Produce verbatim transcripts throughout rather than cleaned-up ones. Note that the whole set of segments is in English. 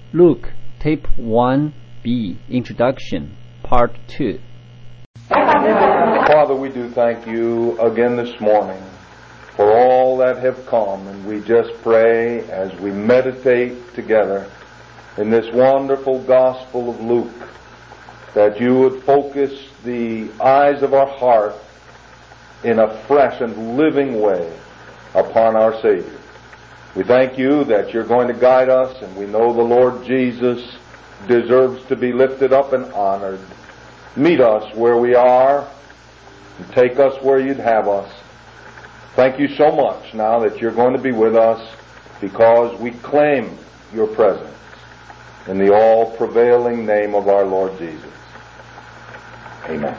Luke, Tape one B, Introduction, Part two. Father, we do thank you again this morning for all that have come, and we just pray as we meditate together in this wonderful Gospel of Luke that you would focus the eyes of our heart in a fresh and living way upon our Savior. We thank you that you're going to guide us, and we know the Lord Jesus deserves to be lifted up and honored. Meet us where we are and take us where you'd have us. Thank you so much now that you're going to be with us, because we claim your presence in the all-prevailing name of our Lord Jesus. Amen.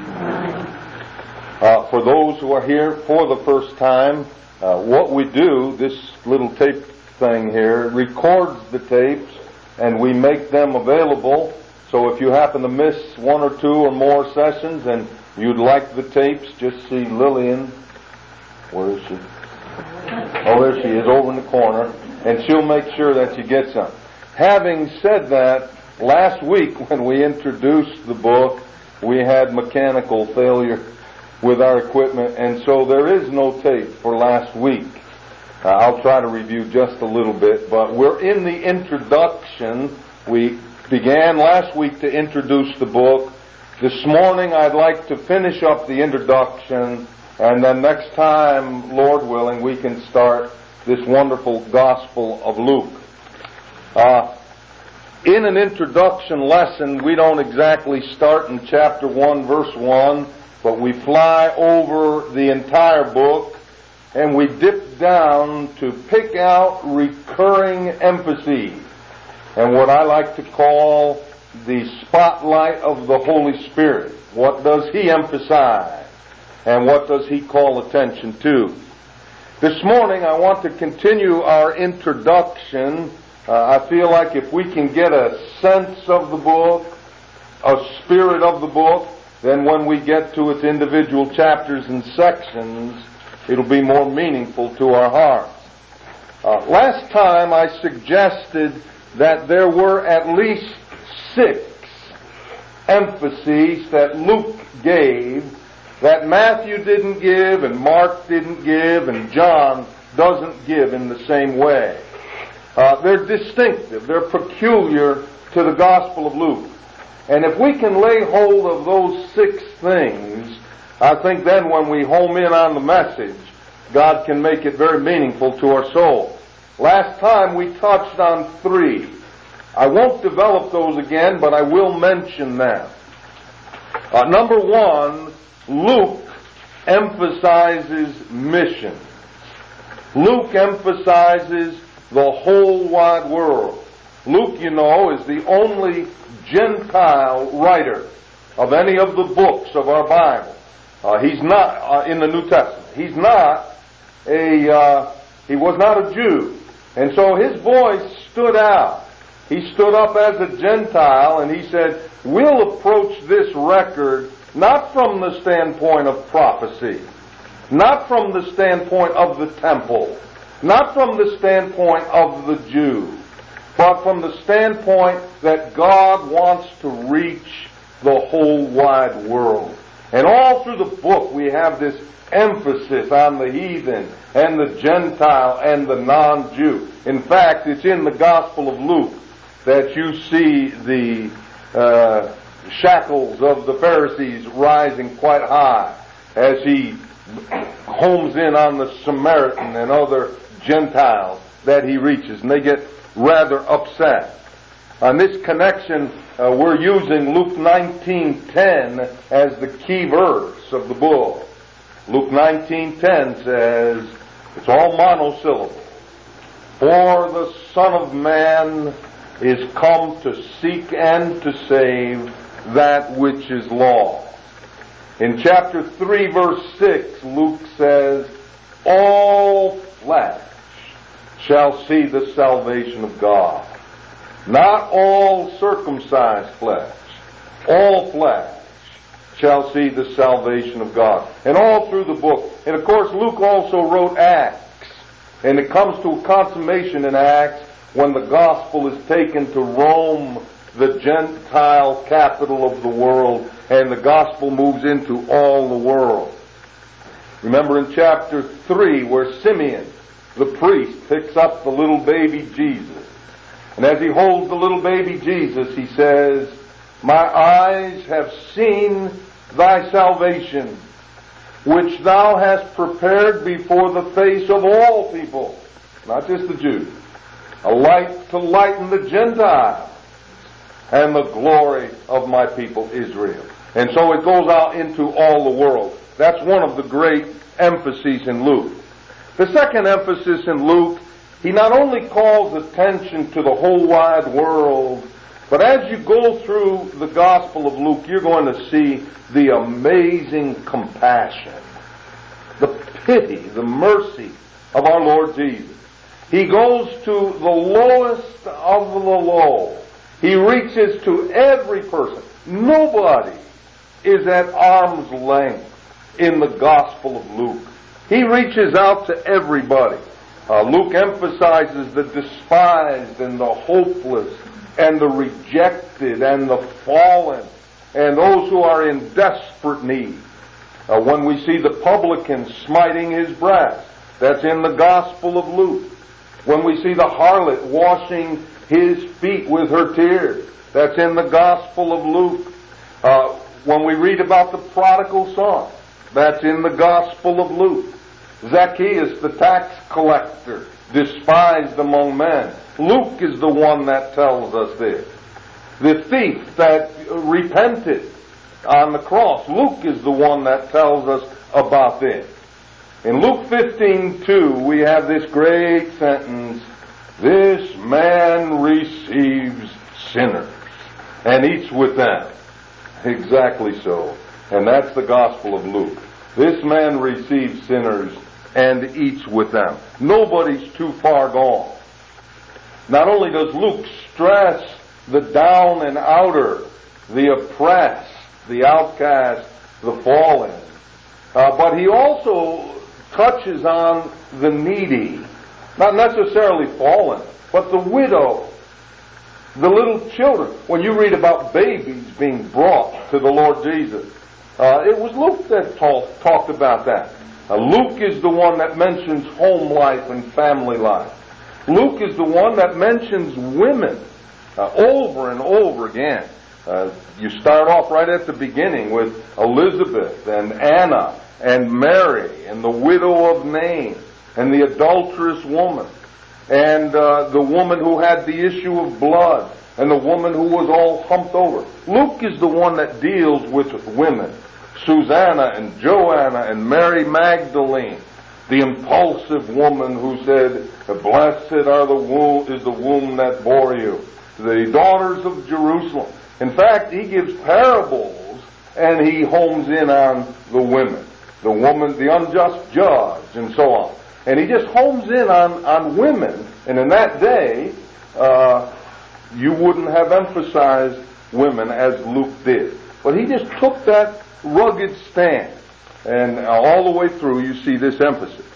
Uh, for those who are here for the first time, uh, what we do, this little tape thing here, records the tapes and we make them available. So if you happen to miss one or two or more sessions and you'd like the tapes, just see Lillian. Where is she? Oh, there she is, over in the corner. And she'll make sure that you get some. Having said that, last week when we introduced the book, we had mechanical failure with our equipment, and so there is no tape for last week. Uh, I'll try to review just a little bit, but we're in the introduction. We began last week to introduce the book. This morning I'd like to finish up the introduction, and then next time, Lord willing, we can start this wonderful Gospel of Luke. Uh, in an introduction lesson, we don't exactly start in chapter one, verse one, but we fly over the entire book, and we dip down to pick out recurring emphases, and what I like to call the spotlight of the Holy Spirit. What does He emphasize, and what does He call attention to? This morning I want to continue our introduction. Uh, I feel like if we can get a sense of the book, a spirit of the book, then when we get to its individual chapters and sections, it'll be more meaningful to our hearts. Uh, last time I suggested that there were at least six emphases that Luke gave that Matthew didn't give, and Mark didn't give, and John doesn't give in the same way. Uh, they're distinctive. They're peculiar to the Gospel of Luke. And if we can lay hold of those six things, I think then when we home in on the message, God can make it very meaningful to our soul. Last time we touched on three. I won't develop those again, but I will mention them. Uh, number one, Luke emphasizes mission. Luke emphasizes the whole wide world. Luke, you know, is the only Gentile writer of any of the books of our Bible. Uh, he's not uh, in the New Testament. He's not a. Uh, he was not a Jew, and so his voice stood out. He stood up as a Gentile, and he said, "We'll approach this record not from the standpoint of prophecy, not from the standpoint of the temple, not from the standpoint of the Jew, but from the standpoint that God wants to reach the whole wide world." And all through the book we have this emphasis on the heathen and the Gentile and the non-Jew. In fact, it's in the Gospel of Luke that you see the uh, shackles of the Pharisees rising quite high as he homes in on the Samaritan and other Gentiles that he reaches, and they get rather upset. On this connection, uh, we're using Luke nineteen ten as the key verse of the book. Luke nineteen ten says, it's all monosyllable, "For the Son of Man is come to seek and to save that which is lost." In chapter three, verse six, Luke says, "All flesh shall see the salvation of God." Not all circumcised flesh. All flesh shall see the salvation of God. And all through the book. And of course, Luke also wrote Acts. And it comes to a consummation in Acts when the gospel is taken to Rome, the Gentile capital of the world, and the gospel moves into all the world. Remember in chapter three where Simeon, the priest, picks up the little baby Jesus. And as he holds the little baby Jesus, he says, "My eyes have seen thy salvation, which thou hast prepared before the face of all people," not just the Jews, "a light to lighten the Gentiles, and the glory of my people Israel." And so it goes out into all the world. That's one of the great emphases in Luke. The second emphasis in Luke, he not only calls attention to the whole wide world, but as you go through the Gospel of Luke, you're going to see the amazing compassion, the pity, the mercy of our Lord Jesus. He goes to the lowest of the low. He reaches to every person. Nobody is at arm's length in the Gospel of Luke. He reaches out to everybody. Uh, Luke emphasizes the despised and the hopeless and the rejected and the fallen and those who are in desperate need. Uh, when we see the publican smiting his breast, that's in the Gospel of Luke. When we see the harlot washing his feet with her tears, that's in the Gospel of Luke. Uh, when we read about the prodigal son, that's in the Gospel of Luke. Zacchaeus, the tax collector, despised among men. Luke is the one that tells us this. The thief that repented on the cross, Luke is the one that tells us about this. In Luke fifteen two, we have this great sentence, "This man receives sinners and eats with them." Exactly so. And that's the Gospel of Luke. This man receives sinners and eats with them. Nobody's too far gone. Not only does Luke stress the down and outer, the oppressed, the outcast, the fallen, uh, but he also touches on the needy, not necessarily fallen, but the widow, the little children. When you read about babies being brought to the Lord Jesus, uh, it was Luke that talk, talked about that. Uh, Luke is the one that mentions home life and family life. Luke is the one that mentions women uh, over and over again. Uh, you start off right at the beginning with Elizabeth and Anna and Mary and the widow of Nain and the adulterous woman and uh, the woman who had the issue of blood and the woman who was all humped over. Luke is the one that deals with women. Susanna and Joanna and Mary Magdalene, the impulsive woman who said, "Blessed are the womb, is the womb that bore you." The daughters of Jerusalem. In fact, he gives parables and he homes in on the women, the woman, the unjust judge, and so on. And he just homes in on, on women. And in that day, uh, you wouldn't have emphasized women as Luke did. But he just took that rugged stand. And all the way through you see this emphasis.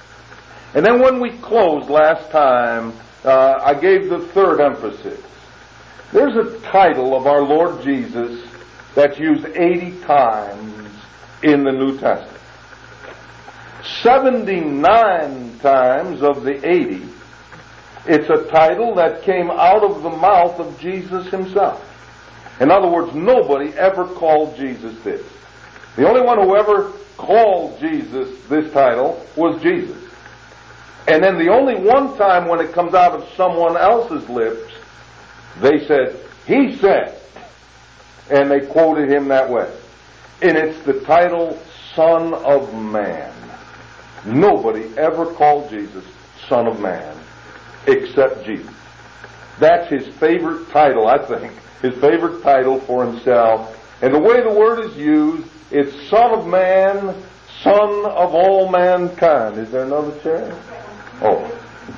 And then when we closed last time, uh, I gave the third emphasis. There's a title of our Lord Jesus that's used eighty times in the New Testament. seventy-nine times of the eighty, it's a title that came out of the mouth of Jesus himself. In other words, nobody ever called Jesus this. The only one who ever called Jesus this title was Jesus. And then the only one time when it comes out of someone else's lips, they said, "He said," and they quoted him that way. And it's the title Son of Man. Nobody ever called Jesus Son of Man except Jesus. That's his favorite title, I think, his favorite title for himself. And the way the word is used, it's Son of Man, Son of all mankind. Is there another chair? Oh.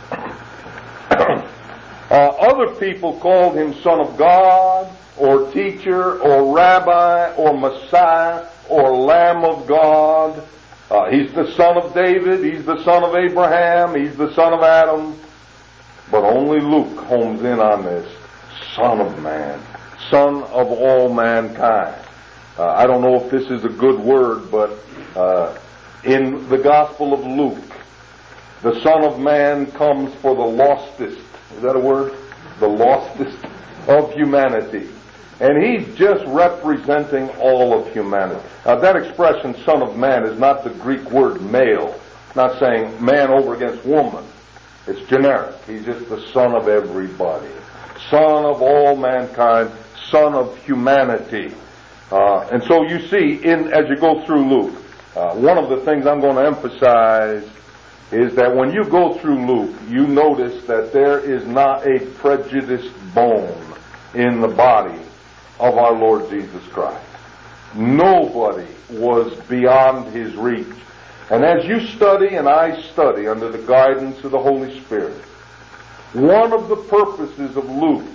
uh, other people called him Son of God, or Teacher, or Rabbi, or Messiah, or Lamb of God. Uh, he's the son of David, he's the son of Abraham, he's the son of Adam. but only Luke homes in on this. Son of man. Son of all mankind. Uh, I don't know if this is a good word, but uh, in the Gospel of Luke, the Son of Man comes for the lostest. Is that a word? The lostest of humanity. And he's just representing all of humanity. Now that expression, Son of Man, is not the Greek word male. Not saying man over against woman. It's generic. He's just the son of everybody. Son of all mankind. Son of humanity. Uh, and so you see, in as you go through Luke, uh, one of the things I'm going to emphasize is that when you go through Luke, you notice that there is not a prejudiced bone in the body of our Lord Jesus Christ. Nobody was beyond his reach. And as you study and I study under the guidance of the Holy Spirit, one of the purposes of Luke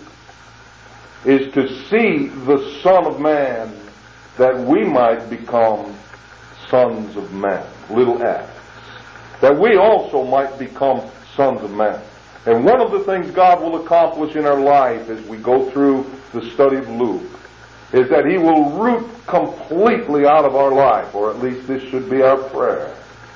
is to see the Son of Man that we might become sons of man, little f. That we also might become sons of man. And one of the things God will accomplish in our life as we go through the study of Luke is that he will root completely out of our life, or at least this should be our prayer,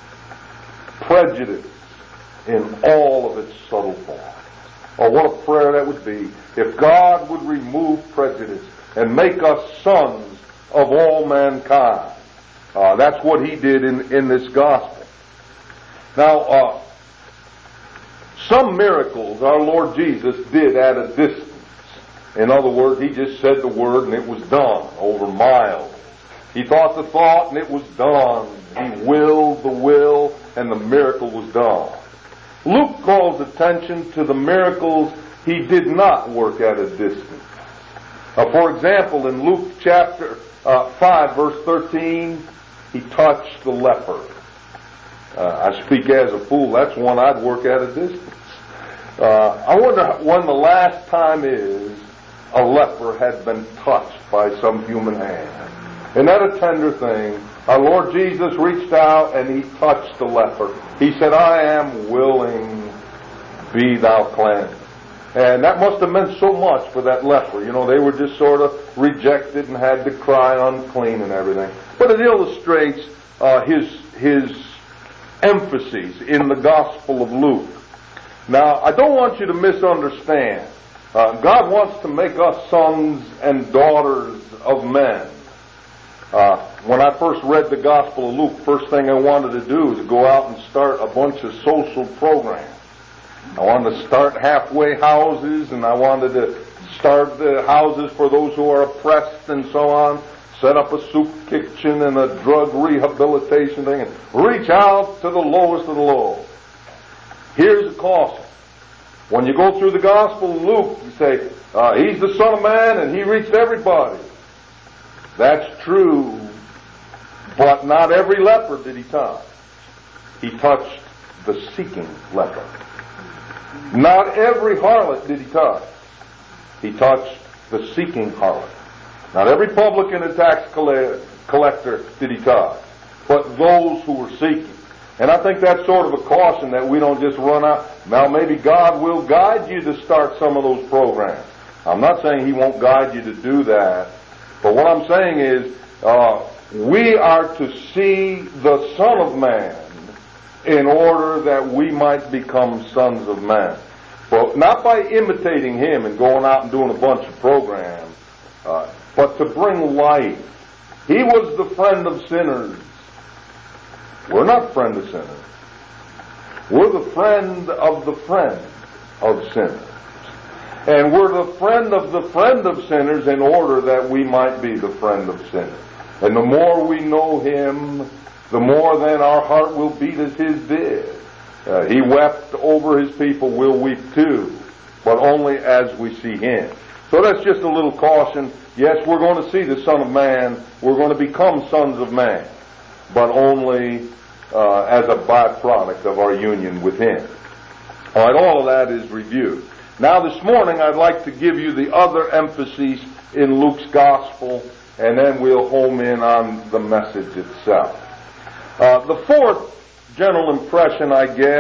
prejudice in all of its subtle forms. Oh, what a prayer that would be if God would remove prejudice and make us sons of all mankind. Uh, that's what he did in, in this gospel. Now, uh, some miracles our Lord Jesus did at a distance. In other words, he just said the word and it was done over miles. He thought the thought and it was done. He willed the will and the miracle was done. Luke calls attention to the miracles he did not work at a distance. Uh, for example, in Luke chapter uh, five, verse thirteen, he touched the leper. Uh, I speak as a fool. That's one I'd work at a distance. Uh, I wonder when the last time is a leper had been touched by some human hand. Isn't that a tender thing? Our Lord Jesus reached out and he touched the leper. He said, I am willing, be thou cleansed. And that must have meant so much for that leper. You know, they were just sort of rejected and had to cry unclean and everything. But it illustrates uh, his his emphases in the Gospel of Luke. Now, I don't want you to misunderstand. Uh, God wants to make us sons and daughters of men. Uh, when I first read the Gospel of Luke, first thing I wanted to do was go out and start a bunch of social programs. I wanted to start halfway houses, and I wanted to start the houses for those who are oppressed and so on, set up a soup kitchen and a drug rehabilitation thing, and reach out to the lowest of the low. Here's the caution. When you go through the Gospel of Luke, you say, uh, he's the Son of Man and he reached everybody. That's true, but not every leper did he touch. He touched the seeking leper. Not every harlot did he touch. He touched the seeking harlot. Not every publican and tax collector did he touch, but those who were seeking. And I think that's sort of a caution that we don't just run out. Now maybe God will guide you to start some of those programs. I'm not saying he won't guide you to do that. But what I'm saying is, uh, we are to see the Son of Man in order that we might become sons of man. Well, not by imitating him and going out and doing a bunch of programs, uh, but to bring life. He was the friend of sinners. We're not friend of sinners. We're the friend of the friend of sinners. And we're the friend of the friend of sinners in order that we might be the friend of sinners. And the more we know him, the more then our heart will beat as his did. Uh, he wept over his people, we'll weep too, but only as we see him. So that's just a little caution. Yes, we're going to see the Son of Man. We're going to become sons of man, but only uh, as a byproduct of our union with him. All right, all of that is reviewed. Now this morning I'd like to give you the other emphases in Luke's Gospel, and then we'll home in on the message itself. Uh, the fourth general impression I get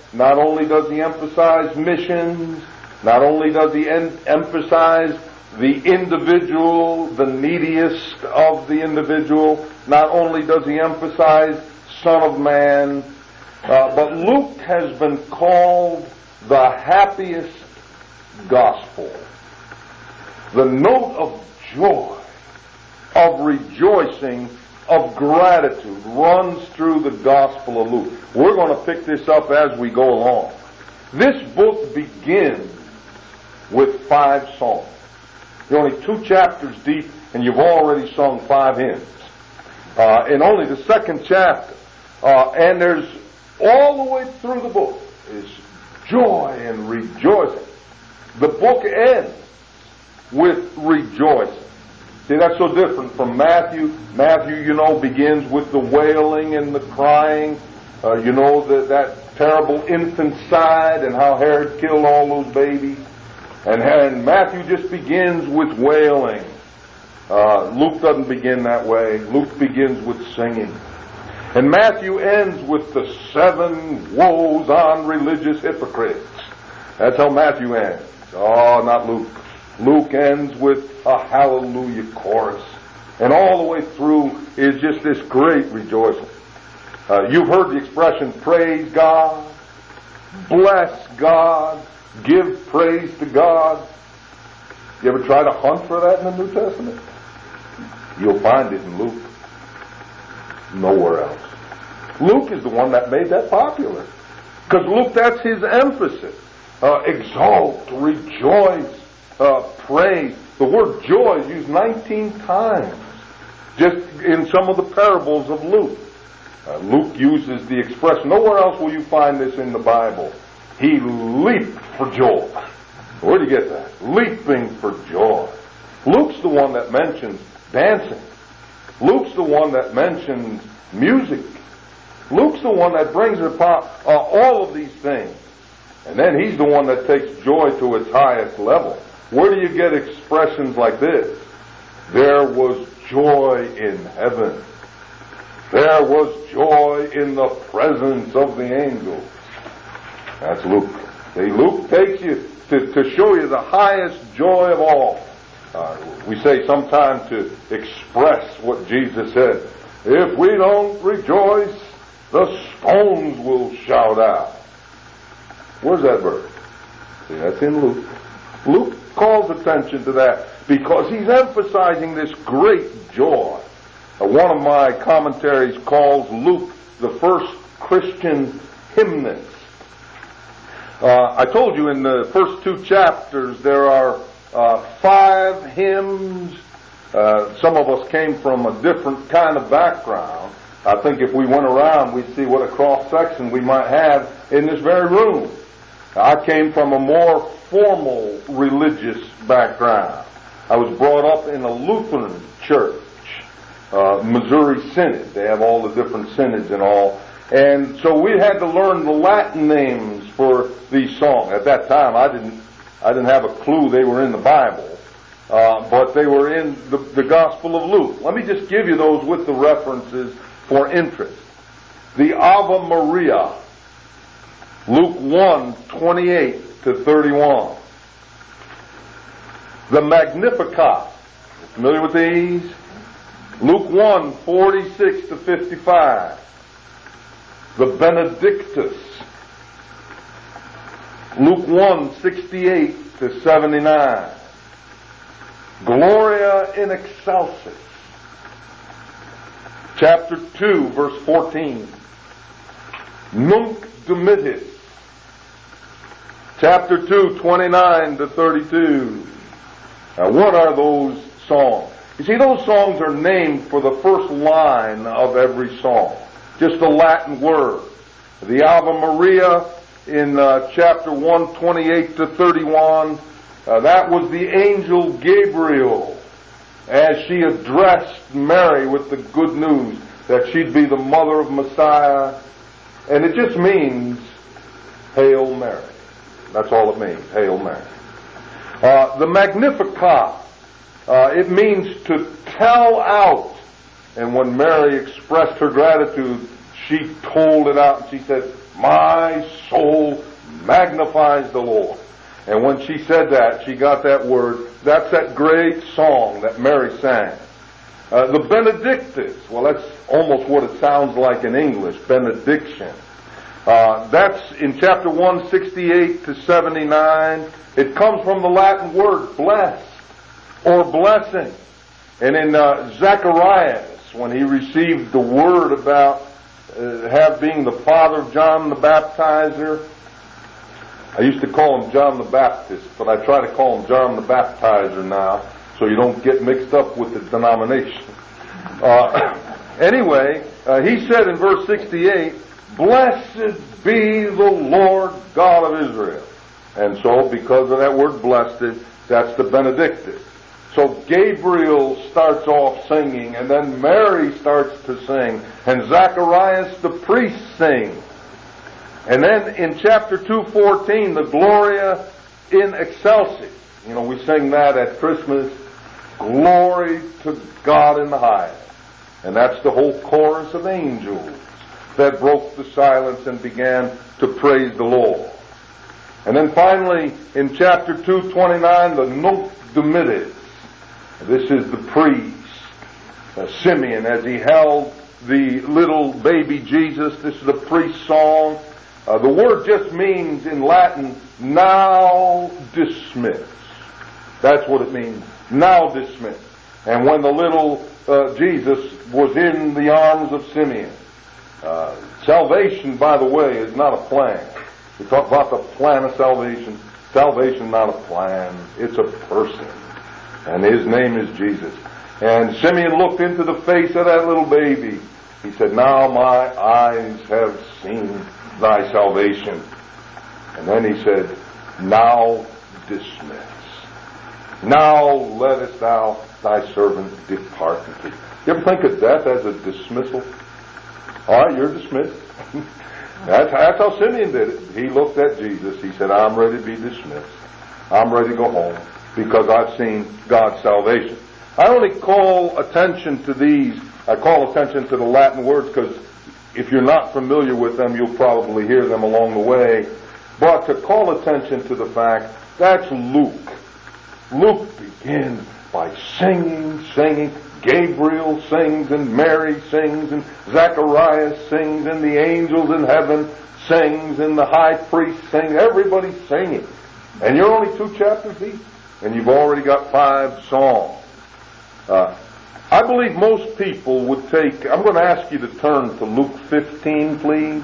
not only does he emphasize missions, not only does he en- emphasize the individual, the neediest of the individual, not only does he emphasize Son of Man, uh, but Luke has been called the happiest gospel. The note of joy, of rejoicing, of gratitude runs through the Gospel of Luke. We're going to pick this up as we go along. This book begins with five songs. You're only two chapters deep, and you've already sung five hymns. Uh, in only the second chapter. Uh, and there's all the way through the book is joy and rejoicing. The book ends with rejoicing. See, that's so different from Matthew. Matthew, you know, begins with the wailing and the crying. Uh, you know, the, that terrible infanticide and how Herod killed all those babies. And, and Matthew just begins with wailing. Uh, Luke doesn't begin that way. Luke begins with singing. And Matthew ends with the seven woes on religious hypocrites. That's how Matthew ends. Oh, not Luke. Luke ends with a hallelujah chorus. And all the way through is just this great rejoicing. Uh, you've heard the expression, praise God, bless God, give praise to God. You ever try to hunt for that in the New Testament? You'll find it in Luke. Nowhere else. Luke is the one that made that popular. Because Luke, that's his emphasis. Uh, exalt, rejoice, uh, praise. The word joy is used nineteen times just in some of the parables of Luke. Uh, Luke uses the expression, nowhere else will you find this in the Bible. He leaped for joy. Where do you get that? Leaping for joy. Luke's the one that mentions dancing. Luke's the one that mentions music. Luke's the one that brings upon uh, all of these things. And then he's the one that takes joy to its highest level. Where do you get expressions like this? There was joy in heaven. There was joy in the presence of the angels. That's Luke. See, Luke takes you to, to show you the highest joy of all. Uh, we say sometime to express what Jesus said. If we don't rejoice, the stones will shout out. Where's that verse? See, that's in Luke. Luke calls attention to that because he's emphasizing this great joy. Uh, one of my commentaries calls Luke the first Christian hymnist. Uh, I told you in the first two chapters there are uh, five hymns. Uh, some of us came from a different kind of background. I think if we went around, we'd see what a cross-section we might have in this very room. I came from a more formal religious background. I was brought up in a Lutheran church, uh, Missouri Synod. They have all the different synods and all. And so we had to learn the Latin names for these songs. At that time, I didn't, I didn't have a clue they were in the Bible, uh, but they were in the, the Gospel of Luke. Let me just give you those with the references for interest. The Ave Maria, Luke one, twenty-eight to thirty-one. The Magnificat, familiar with these? Luke one, forty-six to fifty-five. The Benedictus, Luke one, sixty-eight to seventy-nine. Gloria in Excelsis, chapter two, verse fourteen. Nunc Dimittis, chapter two, twenty-nine to thirty-two. Now, what are those songs? You see, those songs are named for the first line of every song. Just a Latin word. The Ave Maria in uh, chapter one, twenty-eight to thirty-one, uh, that was the angel Gabriel as she addressed Mary with the good news that she'd be the mother of Messiah. And it just means, Hail Mary. That's all it means, Hail Mary. Uh, the Magnificat, uh, it means to tell out. And when Mary expressed her gratitude, she told it out and she said, my soul magnifies the Lord. And when she said that, she got that word. That's that great song that Mary sang. Uh, the Benedictus, well, that's almost what it sounds like in English, benediction. Uh, that's in chapter one sixty-eight to seventy-nine. It comes from the Latin word blessed or blessing. And in uh, Zacharias, when he received the word about uh, have being the father of John the Baptizer, I used to call him John the Baptist, but I try to call him John the Baptizer now, so you don't get mixed up with the denomination. Uh, anyway, uh, he said in verse sixty-eight, "Blessed be the Lord God of Israel." And so, because of that word blessed, that's the Benedictus. So Gabriel starts off singing, and then Mary starts to sing, and Zacharias the priest sings. And then in chapter two fourteen, the Gloria in Excelsis. You know, we sing that at Christmas. Glory to God in the highest. And that's the whole chorus of angels that broke the silence and began to praise the Lord. And then finally, in chapter two twenty-nine, the Nunc Dimittis. This is the priest, uh, Simeon, as he held the little baby Jesus. This is the priest's song. Uh, the word just means in Latin, now dismiss. That's what it means, now dismiss. And when the little uh, Jesus was in the arms of Simeon, uh, salvation, by the way, is not a plan. We talk about the plan of salvation. Salvation, not a plan. It's a person. And his name is Jesus. And Simeon looked into the face of that little baby. He said, "Now my eyes have seen thy salvation." And then he said, "Now dismiss. Now lettest thou thy servant depart in peace." You ever think of death as a dismissal? All right, you're dismissed. That's, that's how Simeon did it. He looked at Jesus. He said, "I'm ready to be dismissed. I'm ready to go home because I've seen God's salvation." I only call attention to these. I call attention to the Latin words because if you're not familiar with them, you'll probably hear them along the way. But to call attention to the fact, that's Luke. Luke begins by singing, singing. Gabriel sings, and Mary sings, and Zacharias sings, and the angels in heaven sings, and the high priest sings. Everybody's singing. And you're only two chapters deep, and you've already got five songs. Uh, I believe most people would take, I'm going to ask you to turn to Luke fifteen, please.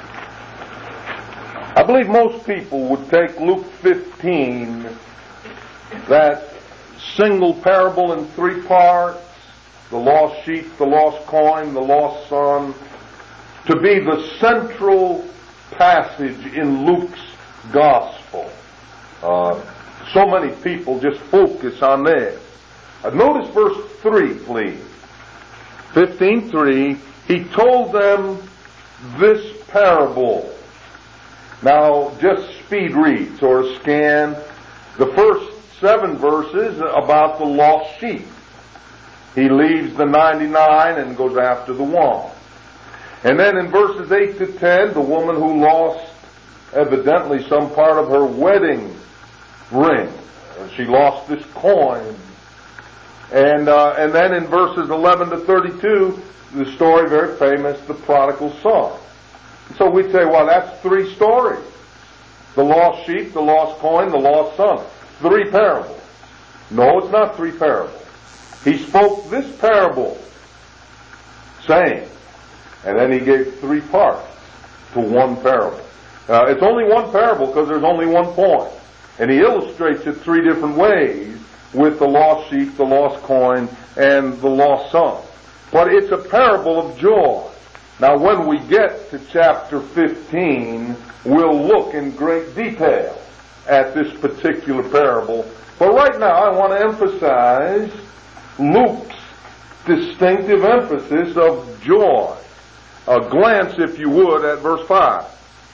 I believe most people would take Luke fifteen, that single parable in three parts, the lost sheep, the lost coin, the lost son, to be the central passage in Luke's gospel. Uh, so many people just focus on this. Uh, notice verse three, please. fifteen three, he told them this parable. Now, just speed reads or scan the first seven verses about the lost sheep. He leaves the ninety-nine and goes after the one. And then in verses eight to ten, the woman who lost evidently some part of her wedding ring. She lost this coin. And uh, and then in verses eleven to thirty-two, the story very famous, the prodigal son. So we'd say, well, that's three stories. The lost sheep, the lost coin, the lost son. Three parables. No, it's not three parables. He spoke this parable, saying, and then he gave three parts to one parable. Uh, it's only one parable because there's only one point. And he illustrates it three different ways with the lost sheep, the lost coin, and the lost son. But it's a parable of joy. Now, when we get to chapter fifteen, we'll look in great detail at this particular parable. But right now, I want to emphasize Luke's distinctive emphasis of joy. A glance, if you would, at verse five.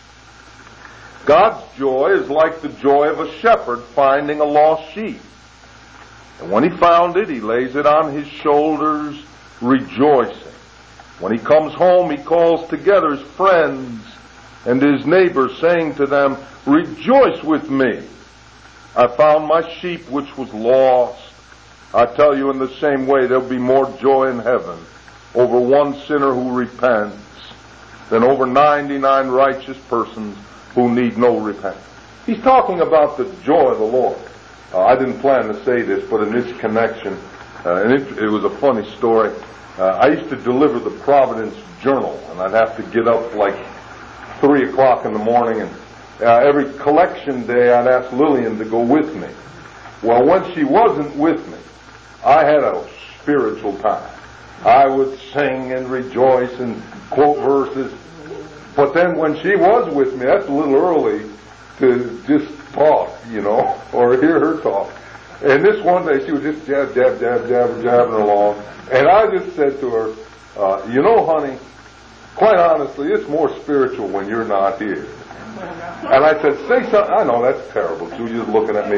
God's joy is like the joy of a shepherd finding a lost sheep. And when he found it, he lays it on his shoulders, rejoicing. When he comes home, he calls together his friends and his neighbors, saying to them, Rejoice with me. I found my sheep which was lost. I tell you, in the same way, there'll be more joy in heaven over one sinner who repents than over ninety-nine righteous persons who need no repentance. He's talking about the joy of the Lord. Uh, I didn't plan to say this, but in this connection, uh, and it, it was a funny story. Uh, I used to deliver the Providence Journal, and I'd have to get up like three o'clock in the morning, and uh, every collection day I'd ask Lillian to go with me. Well, when she wasn't with me, I had a spiritual time. I would sing and rejoice and quote verses. But then when she was with me, that's a little early to just talk, you know, or hear her talk. And this one day she was just jab, jab, jab, jab, jabbing along. And I just said to her, uh, you know, honey, quite honestly, it's more spiritual when you're not here. And I said, say something. I know that's terrible. She was just looking at me.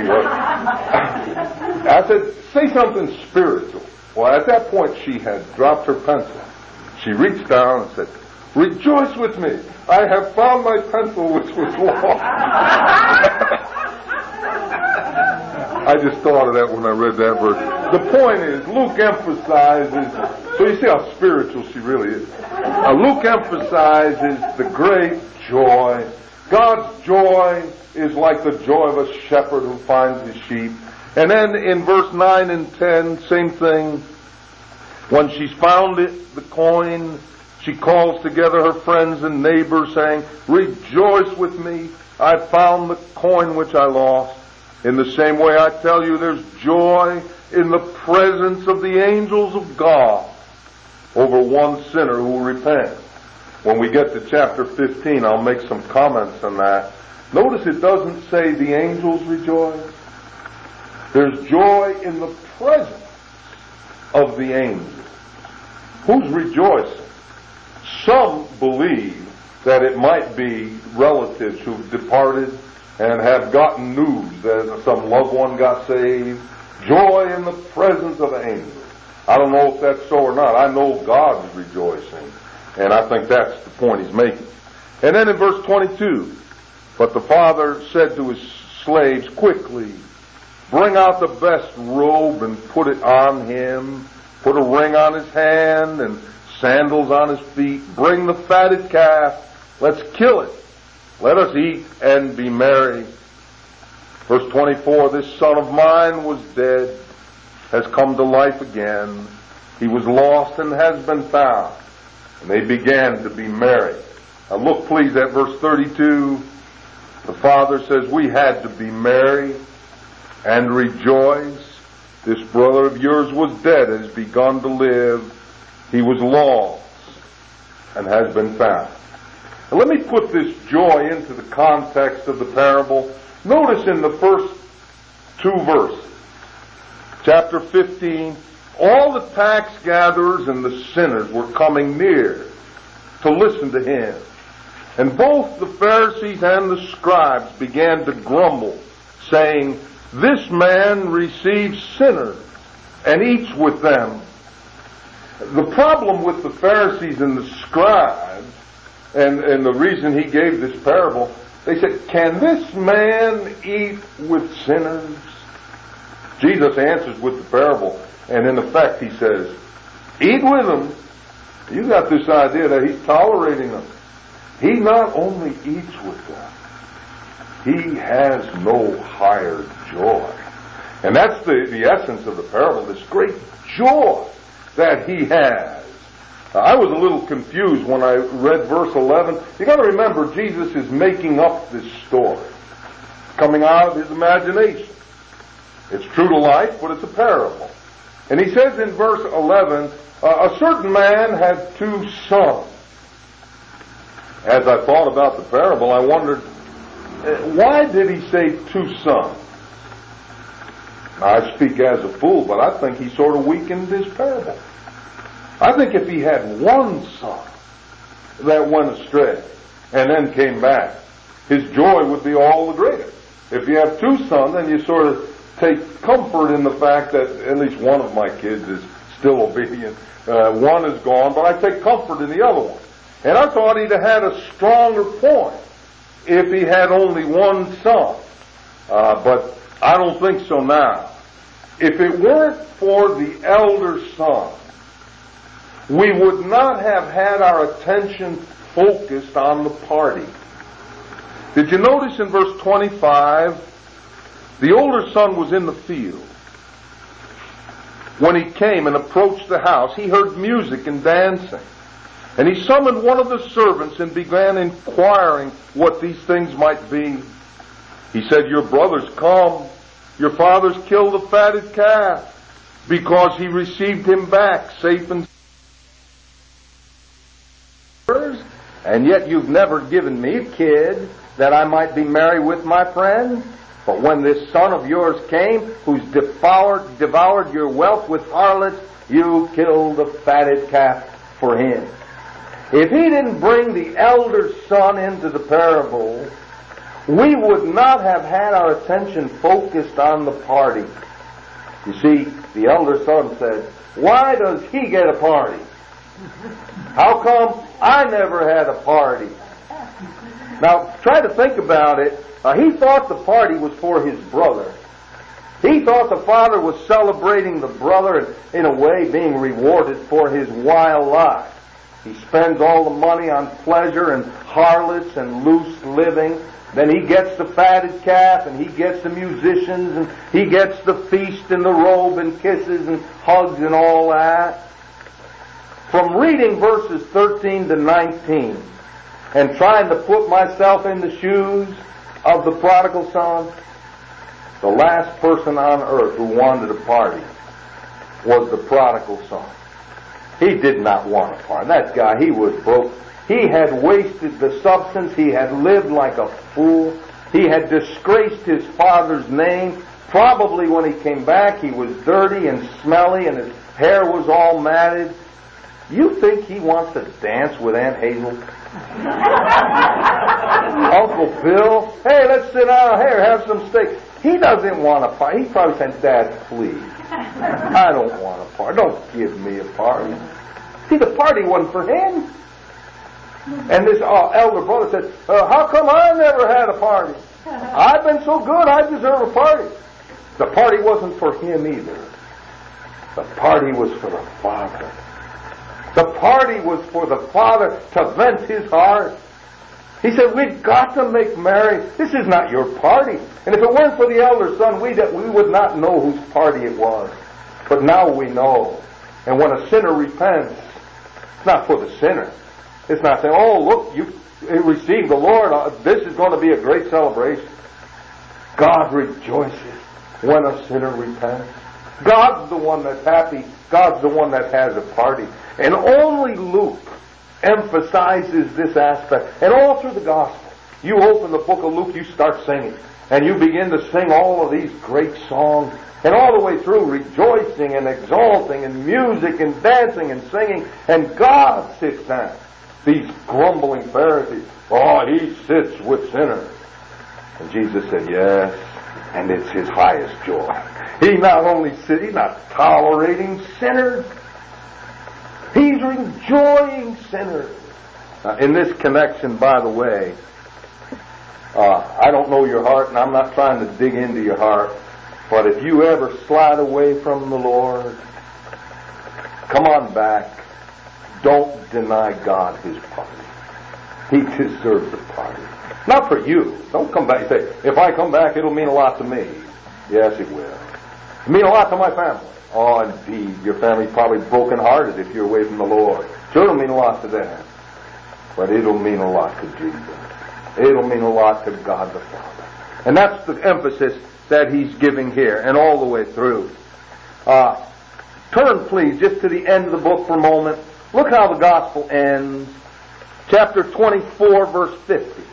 I said, say something spiritual. Well, at that point, she had dropped her pencil. She reached down and said, Rejoice with me. I have found my pencil which was lost. I just thought of that when I read that verse. The point is, Luke emphasizes, so you see how spiritual she really is. Uh, Luke emphasizes the great joy. God's joy is like the joy of a shepherd who finds his sheep. And then in verse nine and ten, same thing. When she's found it, the coin, she calls together her friends and neighbors, saying, Rejoice with me, I found the coin which I lost. In the same way, I tell you, there's joy in the presence of the angels of God over one sinner who repents. When we get to chapter fifteen, I'll make some comments on that. Notice it doesn't say the angels rejoice. There's joy in the presence of the angels. Who's rejoicing? Some believe that it might be relatives who've departed and have gotten news that some loved one got saved. Joy in the presence of the angels. I don't know if that's so or not. I know God's rejoicing, and I think that's the point he's making. And then in verse twenty-two, but the father said to his slaves, Quickly, bring out the best robe and put it on him. Put a ring on his hand and sandals on his feet. Bring the fatted calf. Let's kill it. Let us eat and be merry. Verse twenty-four, this son of mine was dead, has come to life again. He was lost and has been found. And they began to be merry. Now look please at verse thirty-two. The father says, we had to be merry and rejoice. This brother of yours was dead and has begun to live. He was lost and has been found. Now let me put this joy into the context of the parable. Notice in the first two verses, chapter fifteen, all the tax gatherers and the sinners were coming near to listen to him. And both the Pharisees and the scribes began to grumble, saying, This man receives sinners and eats with them. The problem with the Pharisees and the scribes, and, and the reason he gave this parable, they said, Can this man eat with sinners? Jesus answers with the parable, and in effect he says, Eat with them. You got this idea that he's tolerating them. He not only eats with them, he has no higher joy. And that's the, the essence of the parable, this great joy that he has. Uh, I was a little confused when I read verse eleven. You got to remember, Jesus is making up this story, coming out of his imagination. It's true to life, but it's a parable. And he says in verse eleven, uh, a certain man had two sons. As I thought about the parable, I wondered, uh, why did he say two sons? I speak as a fool, but I think he sort of weakened his parable. I think if he had one son that went astray and then came back, his joy would be all the greater. If you have two sons, then you sort of take comfort in the fact that at least one of my kids is still obedient. Uh, one is gone, but I take comfort in the other one. And I thought he'd have had a stronger point if he had only one son. Uh, but I don't think so now. If it weren't for the elder son, we would not have had our attention focused on the party. Did you notice in verse twenty-five, the older son was in the field. When he came and approached the house, he heard music and dancing. And he summoned one of the servants and began inquiring what these things might be. He said, "Your brother's come. Your father's killed a fatted calf, because he received him back safe and sound. And yet you've never given me a kid that I might be merry with my friends. But when this son of yours came, who's devoured, devoured your wealth with harlots, you killed the fatted calf for him." If he didn't bring the elder son into the parable, we would not have had our attention focused on the party. You see, the elder son said, "Why does he get a party? How come I never had a party?" Now, try to think about it. Uh, he thought the party was for his brother. He thought the father was celebrating the brother and, in a way, being rewarded for his wild life. He spends all the money on pleasure and harlots and loose living. Then he gets the fatted calf, and he gets the musicians, and he gets the feast and the robe and kisses and hugs and all that. From reading verses thirteen to nineteen and trying to put myself in the shoes of the prodigal son, the last person on earth who wanted a party was the prodigal son. He did not want a party. That guy, he was broke. He had wasted the substance. He had lived like a fool. He had disgraced his father's name. Probably when he came back, he was dirty and smelly and his hair was all matted. You think he wants to dance with Aunt Hazel? Uncle Bill, hey, let's sit down here, have some steak. He doesn't want a party. He probably said, "Dad, please, I don't want a party. Don't give me a party." See, the party wasn't for him. And this uh, elder brother said, uh, "How come I never had a party? I've been so good, I deserve a party." The party wasn't for him either. The party was for the father. The party was for the father to vent his heart. He said, "We've got to make merry. This is not your party." And if it weren't for the elder son, we, we would not know whose party it was. But now we know. And when a sinner repents, it's not for the sinner. It's not saying, "Oh, look, you received the Lord. Uh, this is going to be a great celebration." God rejoices when a sinner repents. God's the one that's happy. God's the one that has a party. And only Luke emphasizes this aspect. And all through the gospel, you open the book of Luke, you start singing. And you begin to sing all of these great songs. And all the way through, rejoicing and exalting and music and dancing and singing. And God sits down. These grumbling Pharisees, "Oh, he sits with sinners." And Jesus said, "Yes, and it's his highest joy." He not only sits, he's not tolerating sinners. He's enjoying sinners. Uh, in this connection, by the way, uh, I don't know your heart, and I'm not trying to dig into your heart, but if you ever slide away from the Lord, come on back. Don't deny God his party. He deserves a party. Not for you. Don't come back and say, "If I come back, it'll mean a lot to me." Yes, it will. It'll mean a lot to my family. Oh, indeed. Your family's probably broken-hearted if you're away from the Lord. Sure, it'll mean a lot to them. But it'll mean a lot to Jesus. It'll mean a lot to God the Father. And that's the emphasis that he's giving here and all the way through. Uh, turn, please, just to the end of the book for a moment. Look how the gospel ends. Chapter twenty-four, verse fifty.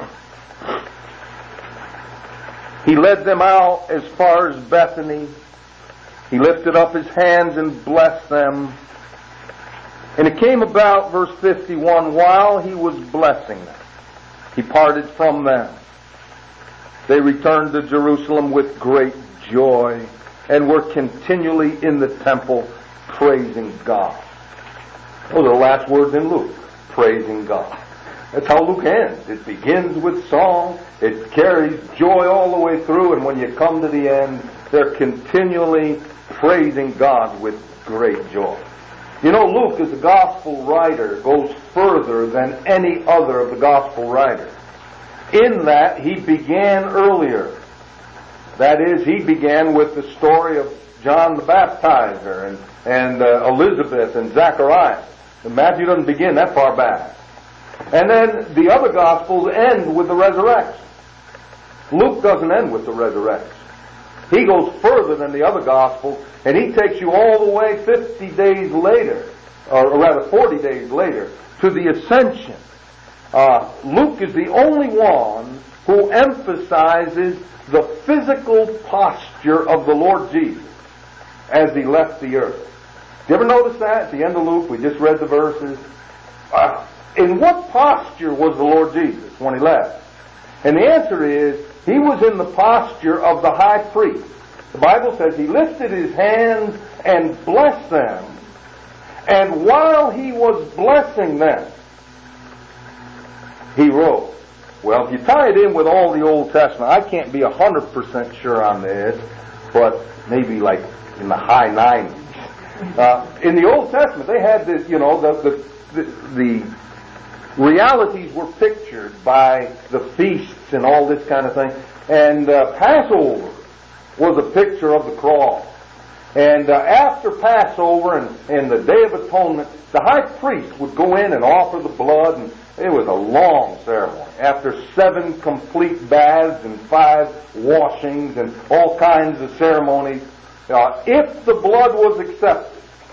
He led them out as far as Bethany. He lifted up his hands and blessed them. And it came about, verse fifty-one, while he was blessing them, he parted from them. They returned to Jerusalem with great joy and were continually in the temple praising God. Those are the last words in Luke. praising God. That's how Luke ends. It begins with song, it carries joy all the way through, and when you come to the end, they're continually praising God with great joy. You know, Luke, as a gospel writer, goes further than any other of the gospel writers, in that he began earlier. That is, he began with the story of John the Baptizer and, and uh, Elizabeth and Zachariah. And Matthew doesn't begin that far back. And then the other Gospels end with the resurrection. Luke doesn't end with the resurrection. He goes further than the other Gospels, and he takes you all the way fifty days later, or rather forty days later, to the ascension. Uh, Luke is the only one who emphasizes the physical posture of the Lord Jesus as he left the earth. Did you ever notice that? At the end of Luke, we just read the verses. Uh, in what posture was the Lord Jesus when he left? And the answer is, he was in the posture of the high priest. The Bible says he lifted his hands and blessed them. And while he was blessing them, he rose. Well, if you tie it in with all the Old Testament, I can't be one hundred percent sure on this, but maybe like in the high nineties. Uh, in the Old Testament, they had this, you know, the, the, the, the realities were pictured by the feasts and all this kind of thing. And uh, Passover was a picture of the cross. And uh, after Passover and, and the Day of Atonement, the high priest would go in and offer the blood, and it was a long ceremony. After seven complete baths and five washings and all kinds of ceremonies, uh, if the blood was accepted,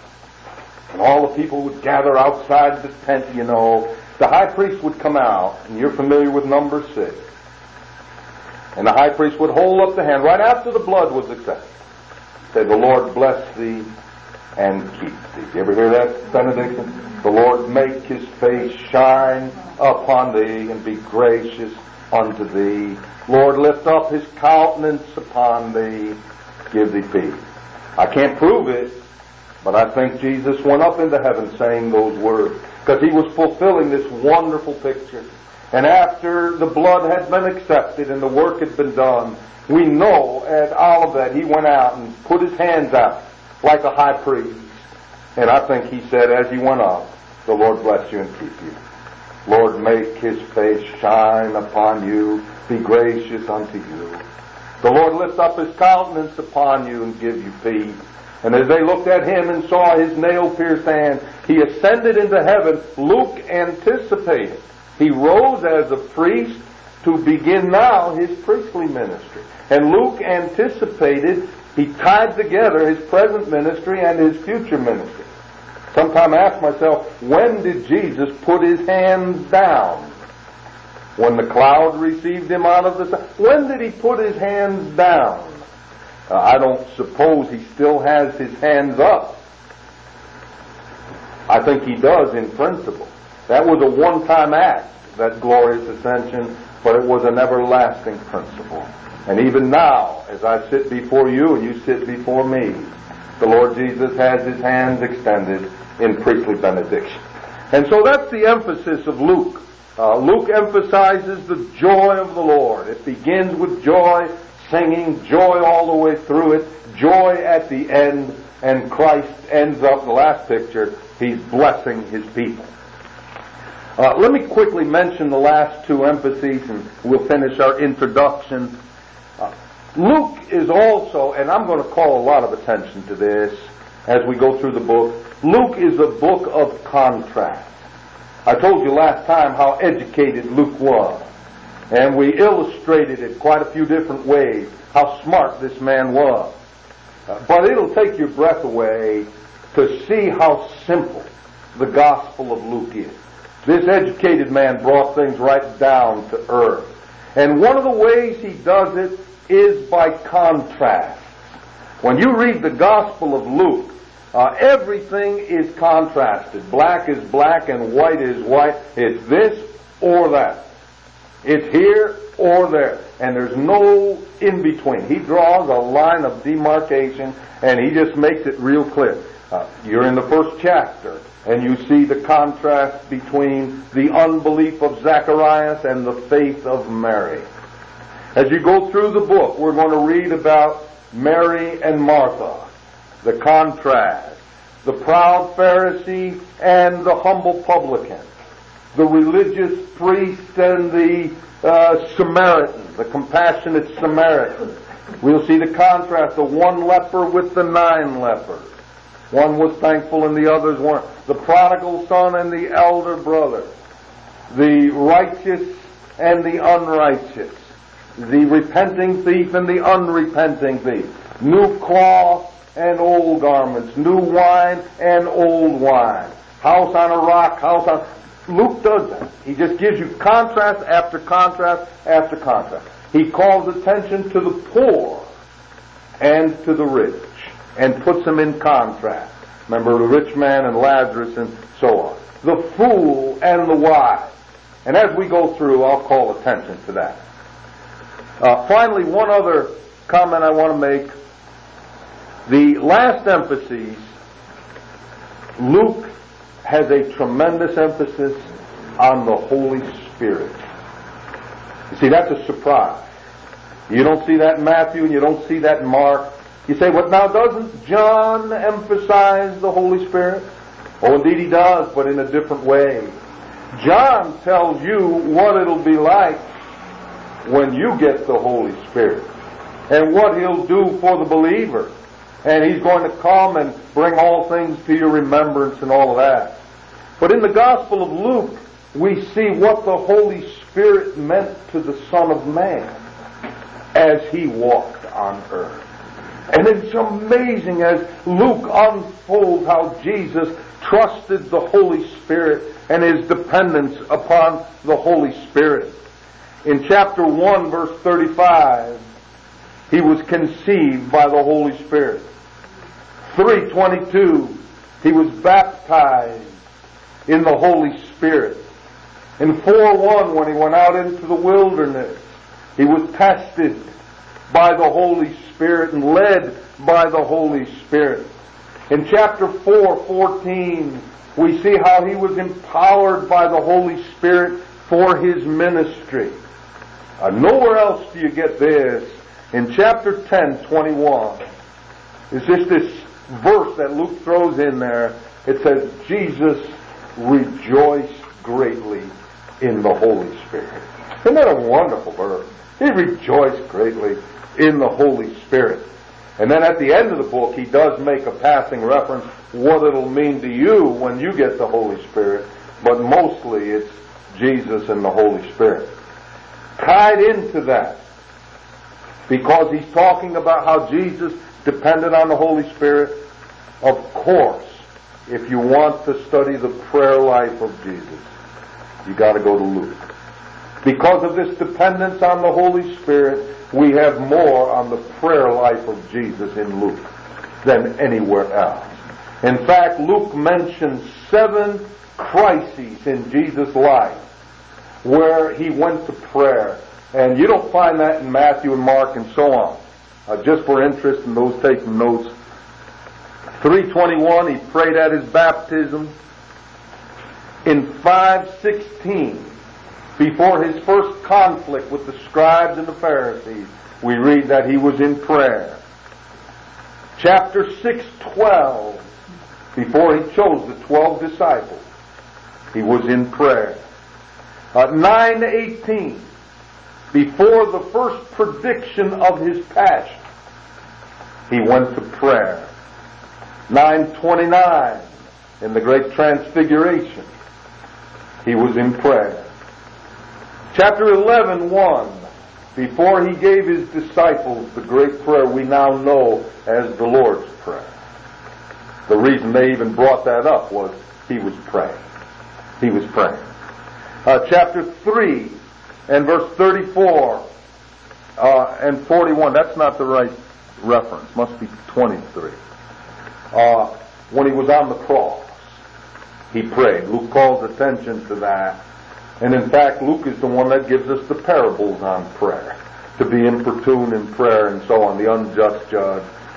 and all the people would gather outside the tent, you know, the high priest would come out, and you're familiar with number six. And the high priest would hold up the hand right after the blood was accepted. Say, the Lord bless thee and keep thee. You ever hear that benediction? The Lord make his face shine upon thee and be gracious unto thee. Lord, lift up his countenance upon thee, give thee peace. I can't prove it, but I think Jesus went up into heaven saying those words, because he was fulfilling this wonderful picture. And after the blood had been accepted and the work had been done, we know at Olivet he went out and put his hands out like a high priest. And I think he said as he went up, the Lord bless you and keep you. Lord, make his face shine upon you, be gracious unto you. The Lord lift up his countenance upon you and give you peace. And as they looked at him and saw his nail-pierced hand, he ascended into heaven. Luke anticipated. He rose as a priest to begin now his priestly ministry. And Luke anticipated, he tied together his present ministry and his future ministry. Sometimes I ask myself, when did Jesus put his hands down? When the cloud received him out of the sun? When did he put his hands down? Uh, I don't suppose he still has his hands up. I think he does in principle. That was a one-time act, that glorious ascension, but it was an everlasting principle. And even now, as I sit before you and you sit before me, the Lord Jesus has his hands extended in priestly benediction. And so that's the emphasis of Luke. Uh, Luke emphasizes the joy of the Lord. It begins with joy, singing, joy all the way through it, joy at the end, and Christ ends up, the last picture, he's blessing his people. Uh, let me quickly mention the last two emphases and we'll finish our introduction. Uh, Luke is also, and I'm going to call a lot of attention to this as we go through the book, Luke is a book of contrast. I told you last time how educated Luke was, and we illustrated it quite a few different ways, how smart this man was. Uh, but it'll take your breath away to see how simple the Gospel of Luke is. This educated man brought things right down to earth. And one of the ways he does it is by contrast. When you read the Gospel of Luke, uh, everything is contrasted. Black is black and white is white. It's this or that. It's here or there. And there's no in between. He draws a line of demarcation and he just makes it real clear. Uh, you're in the first chapter, and you see the contrast between the unbelief of Zacharias and the faith of Mary. As you go through the book, we're going to read about Mary and Martha, the contrast, the proud Pharisee and the humble publican, the religious priest and the uh, Samaritan, the compassionate Samaritan. We'll see the contrast, the one leper with the nine lepers. One was thankful and the others weren't. The prodigal son and the elder brother. The righteous and the unrighteous. The repenting thief and the unrepenting thief. New cloth and old garments. New wine and old wine. House on a rock, house on... Luke does that. He just gives you contrast after contrast after contrast. He calls attention to the poor and to the rich and puts them in contrast. Remember the rich man and Lazarus and so on. The fool and the wise. And as we go through, I'll call attention to that. Uh, finally, one other comment I want to make. The last emphasis, Luke has a tremendous emphasis on the Holy Spirit. You see, that's a surprise. You don't see that in Matthew and you don't see that in Mark. You say, well, now doesn't John emphasize the Holy Spirit? Oh, indeed he does, but in a different way. John tells you what it'll be like when you get the Holy Spirit and what he'll do for the believer. And he's going to come and bring all things to your remembrance and all of that. But in the Gospel of Luke, we see what the Holy Spirit meant to the Son of Man as he walked on earth. And it's amazing as Luke unfolds how Jesus trusted the Holy Spirit and his dependence upon the Holy Spirit. In chapter one, verse thirty-five, he was conceived by the Holy Spirit. three twenty-two, he was baptized in the Holy Spirit. In four one, when he went out into the wilderness, he was tested by the Holy Spirit and led by the Holy Spirit. In chapter four fourteen, we see how he was empowered by the Holy Spirit for his ministry. Uh, nowhere else do you get this. In chapter ten twenty-one, it's just this verse that Luke throws in there. It says, Jesus rejoiced greatly in the Holy Spirit. Isn't that a wonderful verse? He rejoiced greatly in the Holy Spirit. And then at the end of the book, he does make a passing reference what it'll mean to you when you get the Holy Spirit, but mostly it's Jesus and the Holy Spirit. Tied into that, because he's talking about how Jesus depended on the Holy Spirit, of course, if you want to study the prayer life of Jesus, you got to go to Luke. Because of this dependence on the Holy Spirit, we have more on the prayer life of Jesus in Luke than anywhere else. In fact, Luke mentions seven crises in Jesus' life where he went to prayer. And you don't find that in Matthew and Mark and so on. Uh, just for interest in those taking notes. three twenty-one, he prayed at his baptism. In five sixteen, before his first conflict with the scribes and the Pharisees, we read that he was in prayer. Chapter six twelve, before he chose the twelve disciples, he was in prayer. Uh, nine eighteen, before the first prediction of his passion, he went to prayer. nine twenty-nine, in the great transfiguration, he was in prayer. Chapter eleven one, before he gave his disciples the great prayer we now know as the Lord's Prayer. The reason they even brought that up was he was praying. He was praying. Uh, chapter three and verse thirty-four uh, and forty-one, that's not the right reference, must be twenty-three. Uh, when he was on the cross, he prayed. Luke calls attention to that. And in fact, Luke is the one that gives us the parables on prayer. To be importune in prayer and so on, the unjust judge,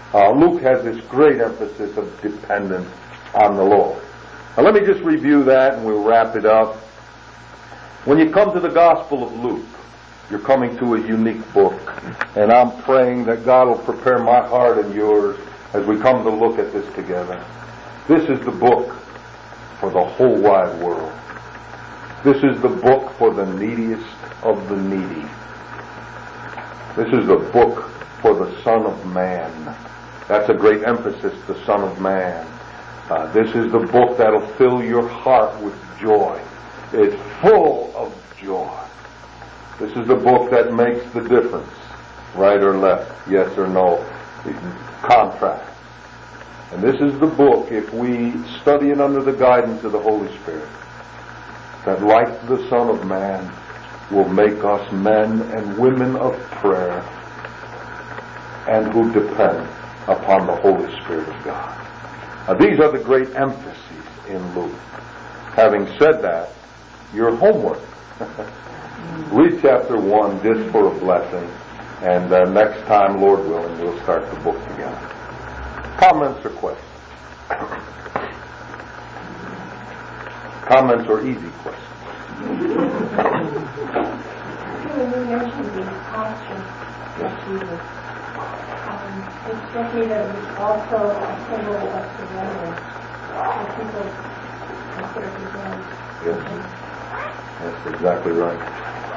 Uh, Luke has this great emphasis of dependence on the Lord. Now let me just review that and we'll wrap it up. When you come to the Gospel of Luke, you're coming to a unique book. And I'm praying that God will prepare my heart and yours as we come to look at this together. This is the book for the whole wide world. This is the book for the neediest of the needy. This is the book for the Son of Man. That's a great emphasis, the Son of Man. Uh, this is the book that'll fill your heart with joy. It's full of joy. This is the book that makes the difference, right or left, yes or no, contrast. And this is the book, if we study it under the guidance of the Holy Spirit, that like the Son of Man will make us men and women of prayer and who depend upon the Holy Spirit of God. Now, these are the great emphases in Luke. Having said that, your homework. Read chapter one just for a blessing, and uh, next time, Lord willing, we'll start the book together. Comments or questions? Comments or easy questions? When you mentioned the posture of Jesus, um, it struck me that it was also a symbol of surrender. When people consider his Yes. That's exactly right.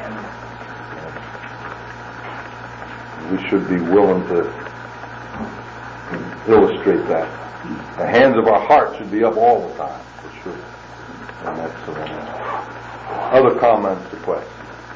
We should be willing to illustrate that. The hands of our heart should be up all the time, for sure. And that's surrender. Other comments or questions?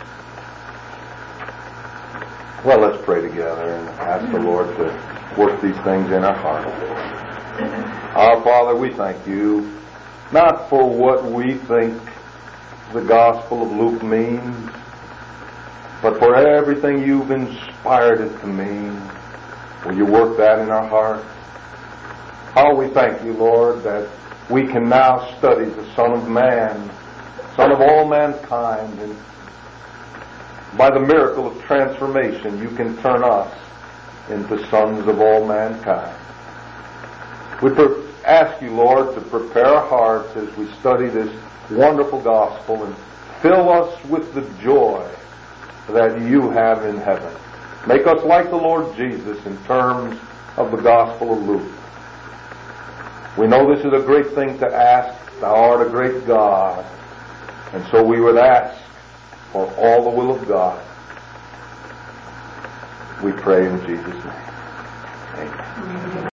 Well, let's pray together and ask the Lord to work these things in our heart. Our Father, we thank you, not for what we think the Gospel of Luke means, but for everything you've inspired it to mean. Will you work that in our hearts? How we thank you, Lord, that we can now study the Son of Man, Son of all mankind, and by the miracle of transformation, you can turn us into sons of all mankind. We pre- ask you, Lord, to prepare our hearts as we study this wonderful gospel and fill us with the joy that you have in heaven. Make us like the Lord Jesus in terms of the Gospel of Luke. We know this is a great thing to ask. Thou art a great God. And so we would ask for all the will of God. We pray in Jesus' name. Amen.